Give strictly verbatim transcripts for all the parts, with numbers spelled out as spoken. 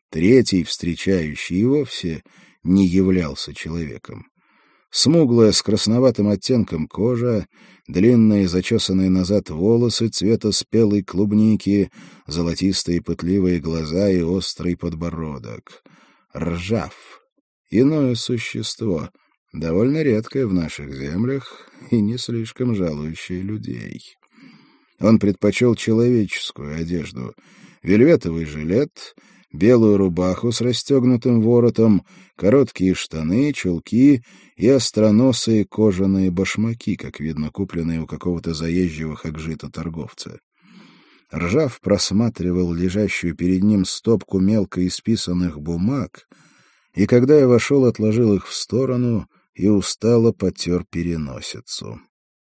Третий, встречающий, и вовсе не являлся человеком. Смуглая, с красноватым оттенком кожа, длинные, зачесанные назад волосы цвета спелой клубники, золотистые пытливые глаза и острый подбородок. Ржав. Иное существо, довольно редкое в наших землях и не слишком жалующее людей. Он предпочел человеческую одежду, вельветовый жилет, белую рубаху с расстегнутым воротом, короткие штаны, чулки и остроносые кожаные башмаки, как видно, купленные у какого-то заезжего хакжита торговца. Ржав просматривал лежащую перед ним стопку мелко исписанных бумаг, и, когда я вошел, отложил их в сторону и устало потер переносицу.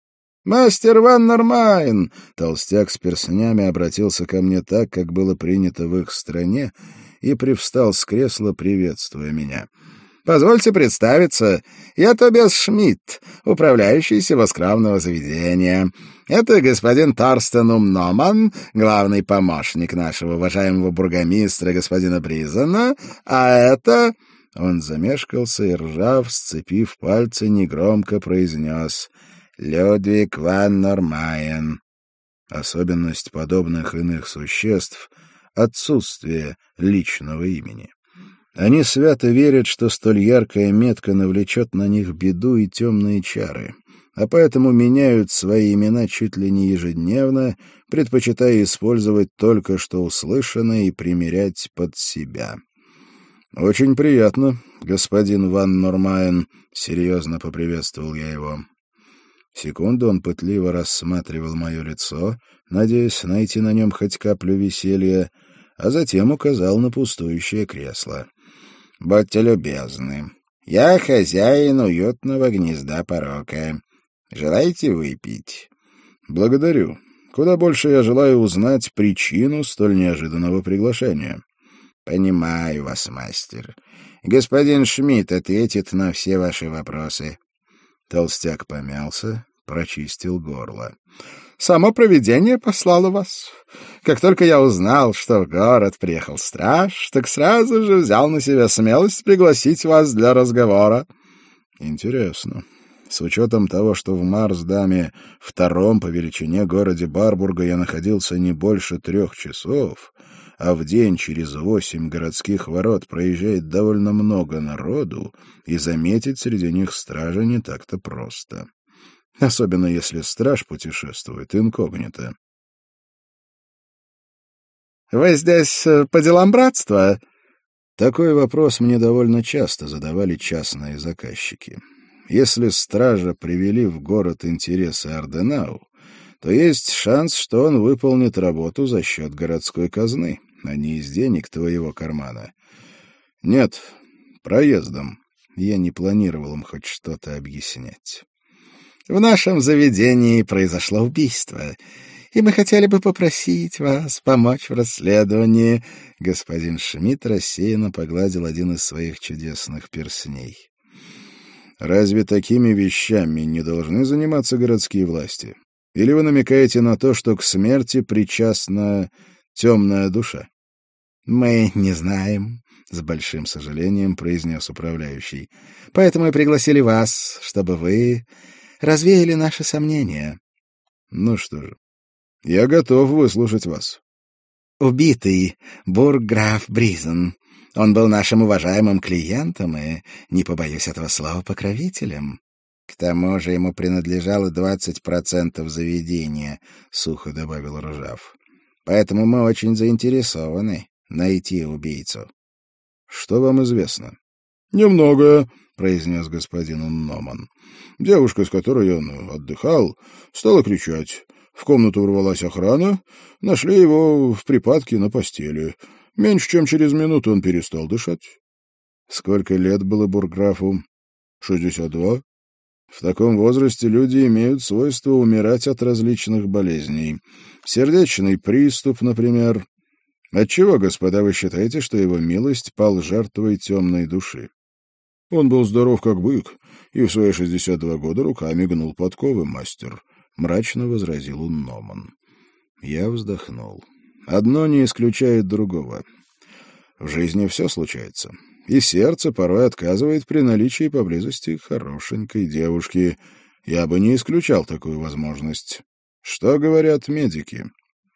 «Мастер Ван Нормайн!» — толстяк с перстнями обратился ко мне так, как было принято в их стране, и привстал с кресла, приветствуя меня. «Позвольте представиться, я Тобиас Шмидт, управляющий севоскравного заведения. Это господин Торстен Умноман, главный помощник нашего уважаемого бургомистра господина Бризена, а это...» Он замешкался и, Ржав, сцепив пальцы, негромко произнес «Людвиг Ван Нормайн». Особенность подобных иных существ — отсутствие личного имени. Они свято верят, что столь яркая метка навлечет на них беду и темные чары, а поэтому меняют свои имена чуть ли не ежедневно, предпочитая использовать только что услышанное и примерять под себя. «Очень приятно, господин Ван Нормайн», — серьезно поприветствовал я его. Секунду он пытливо рассматривал мое лицо, надеясь найти на нем хоть каплю веселья, а затем указал на пустующее кресло. «Будьте любезны. Я хозяин уютного гнезда порока. Желаете выпить?» «Благодарю. Куда больше я желаю узнать причину столь неожиданного приглашения». «Понимаю вас, мастер. Господин Шмидт ответит на все ваши вопросы». Толстяк помялся, прочистил горло. «Само провидение послало вас. Как только я узнал, что в город приехал страж, так сразу же взял на себя смелость пригласить вас для разговора». «Интересно. С учетом того, что в Марсдаме, втором по величине городе Барбурга, я находился не больше трех часов, а в день через восемь городских ворот проезжает довольно много народу, и заметить среди них стража не так-то просто. Особенно если страж путешествует инкогнито». «Вы здесь по делам братства?» Такой вопрос мне довольно часто задавали частные заказчики. Если стража привели в город интересы Арденау, то есть шанс, что он выполнит работу за счет городской казны, а не из денег твоего кармана. Нет, проездом. Я не планировал им хоть что-то объяснять. «В нашем заведении произошло убийство, и мы хотели бы попросить вас помочь в расследовании». Господин Шмидт рассеянно погладил один из своих чудесных перстней. «Разве такими вещами не должны заниматься городские власти? Или вы намекаете на то, что к смерти причастна темная душа?» «Мы не знаем», — с большим сожалением произнес управляющий. «Поэтому и пригласили вас, чтобы вы развеяли наши сомнения». «Ну что же, я готов выслушать вас». «Убитый бургграф Бризен. Он был нашим уважаемым клиентом и, не побоюсь этого слова, покровителем. К тому же ему принадлежало двадцать процентов заведения», — сухо добавил Ржав. «Поэтому мы очень заинтересованы найти убийцу». «Что вам известно?» «Немного», — произнес господин Унноман. «Девушка, с которой он отдыхал, стала кричать. В комнату ворвалась охрана, нашли его в припадке на постели. Меньше чем через минуту он перестал дышать». «Сколько лет было бургграфу?» «Шестьдесят два. В таком возрасте люди имеют свойство умирать от различных болезней. Сердечный приступ, например. Отчего, господа, вы считаете, что его милость пал жертвой темной души?» «Он был здоров, как бык, и в свои шестьдесят два года руками гнул подковы, мастер», — мрачно возразил Унноман. Я вздохнул. Одно не исключает другого. В жизни все случается. И сердце порой отказывает при наличии поблизости хорошенькой девушки. Я бы не исключал такую возможность. Что говорят медики?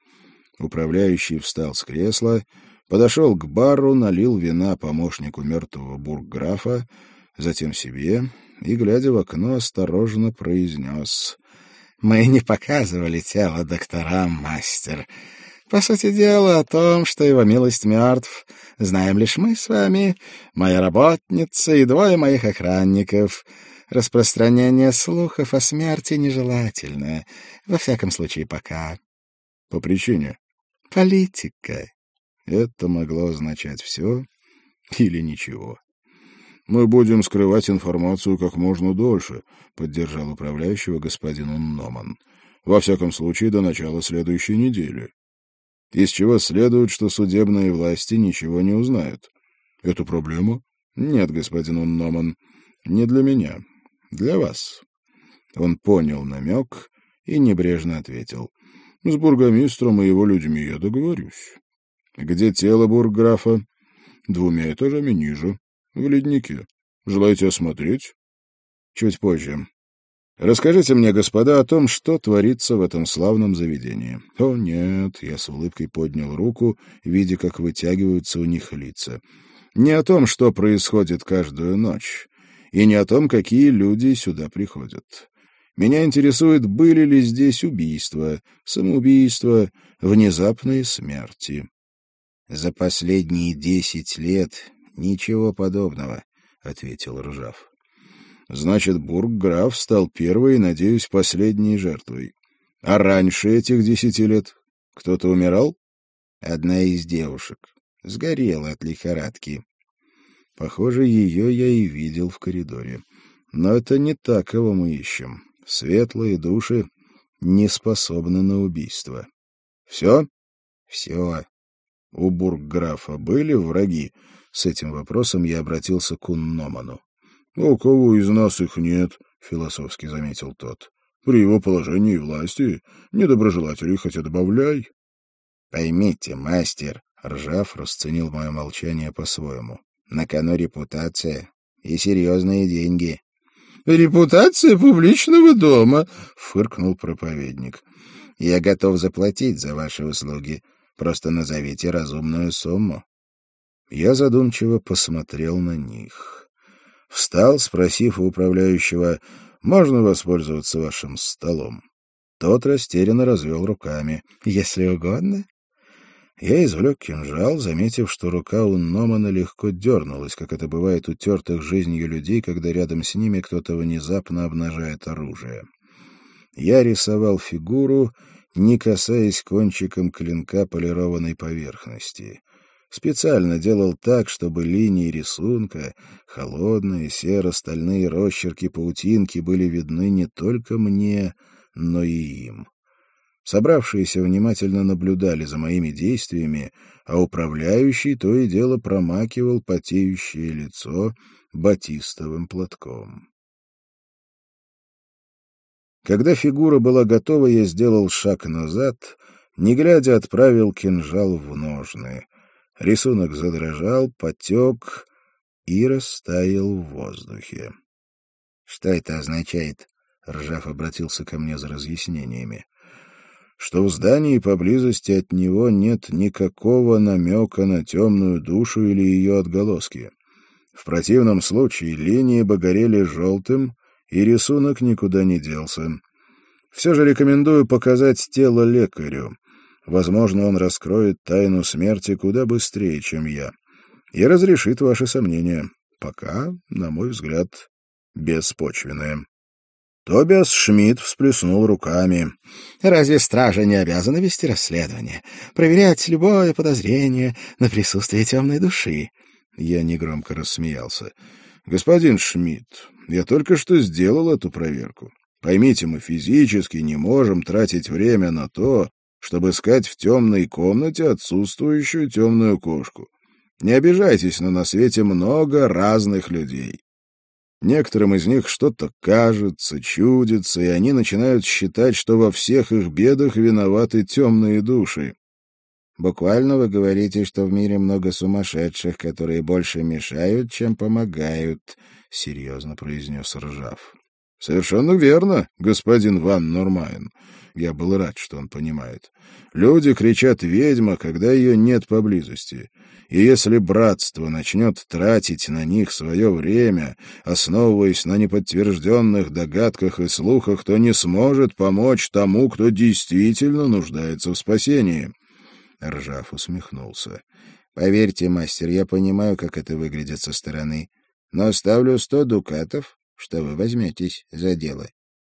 Управляющий встал с кресла, подошел к бару, налил вина помощнику мертвого бургграфа, затем себе и, глядя в окно, осторожно произнес: «Мы не показывали тело докторам, мастер. По сути дела, о том, что его милость мертв, знаем лишь мы с вами, моя работница и двое моих охранников. Распространение слухов о смерти нежелательно, во всяком случае пока». «По причине?» «Политика». Это могло означать все или ничего. «Мы будем скрывать информацию как можно дольше», — поддержал управляющего господин Унноман. «Во всяком случае, до начала следующей недели. Из чего следует, что судебные власти ничего не узнают. Это проблема? Нет, господин Унноман, не для меня, для вас». Он понял намек и небрежно ответил: «С бургомистром и его людьми я договорюсь». «Где тело бургграфа?» «Двумя этажами ниже, в леднике. Желаете осмотреть?» «Чуть позже. Расскажите мне, господа, о том, что творится в этом славном заведении». «О, нет», — я с улыбкой поднял руку, видя, как вытягиваются у них лица. «Не о том, что происходит каждую ночь, и не о том, какие люди сюда приходят. Меня интересует, были ли здесь убийства, самоубийства, внезапные смерти». «За последние десять лет ничего подобного», — ответил Ржав. «Значит, бургграф стал первой и, надеюсь, последней жертвой. А раньше этих десяти лет кто-то умирал?» «Одна из девушек. Сгорела от лихорадки. Похоже, ее я и видел в коридоре. Но это не та, кого мы ищем. Светлые души не способны на убийство». «Все?» «Все». «У бургграфа были враги?» С этим вопросом я обратился к Унноману. «У кого из нас их нет?» — философски заметил тот. «При его положении и власти недоброжелателей хотя добавляй». «Поймите, мастер», — Ржав расценил мое молчание по-своему, — «на кону репутация и серьезные деньги». «Репутация публичного дома», — фыркнул проповедник. «Я готов заплатить за ваши услуги. Просто назовите разумную сумму». Я задумчиво посмотрел на них. Встал, спросив у управляющего: «Можно воспользоваться вашим столом?» Тот растерянно развел руками. «Если угодно». Я извлек кинжал, заметив, что рука у Номана легко дернулась, как это бывает у тертых жизнью людей, когда рядом с ними кто-то внезапно обнажает оружие. Я рисовал фигуру, не касаясь кончиком клинка полированной поверхности. Специально делал так, чтобы линии рисунка, холодные серо-стальные росчерки паутинки, были видны не только мне, но и им. Собравшиеся внимательно наблюдали за моими действиями, а управляющий то и дело промакивал потеющее лицо батистовым платком. Когда фигура была готова, я сделал шаг назад, не глядя отправил кинжал в ножны. Рисунок задрожал, потек и растаял в воздухе. — Что это означает? — Ржав обратился ко мне за разъяснениями. — Что в здании поблизости от него нет никакого намека на темную душу или ее отголоски. В противном случае линии бы горели желтым, и рисунок никуда не делся. Все же рекомендую показать тело лекарю. Возможно, он раскроет тайну смерти куда быстрее, чем я, и разрешит ваши сомнения. Пока, на мой взгляд, беспочвенные. Тобиас Шмидт всплеснул руками. «Разве стража не обязана вести расследование, проверять любое подозрение на присутствие темной души?» Я негромко рассмеялся. «Господин Шмидт, я только что сделал эту проверку. Поймите, мы физически не можем тратить время на то, чтобы искать в темной комнате отсутствующую темную кошку. Не обижайтесь, но на свете много разных людей. Некоторым из них что-то кажется, чудится, и они начинают считать, что во всех их бедах виноваты темные души. Буквально вы говорите, что в мире много сумасшедших, которые больше мешают, чем помогают, — серьезно произнес Ржав. — Совершенно верно, господин Ван Нормайн. Я был рад, что он понимает. Люди кричат «ведьма», когда ее нет поблизости. И если братство начнет тратить на них свое время, основываясь на неподтвержденных догадках и слухах, то не сможет помочь тому, кто действительно нуждается в спасении. Ржав усмехнулся. — Поверьте, мастер, я понимаю, как это выглядит со стороны, но ставлю сто дукатов, что вы возьметесь за дело.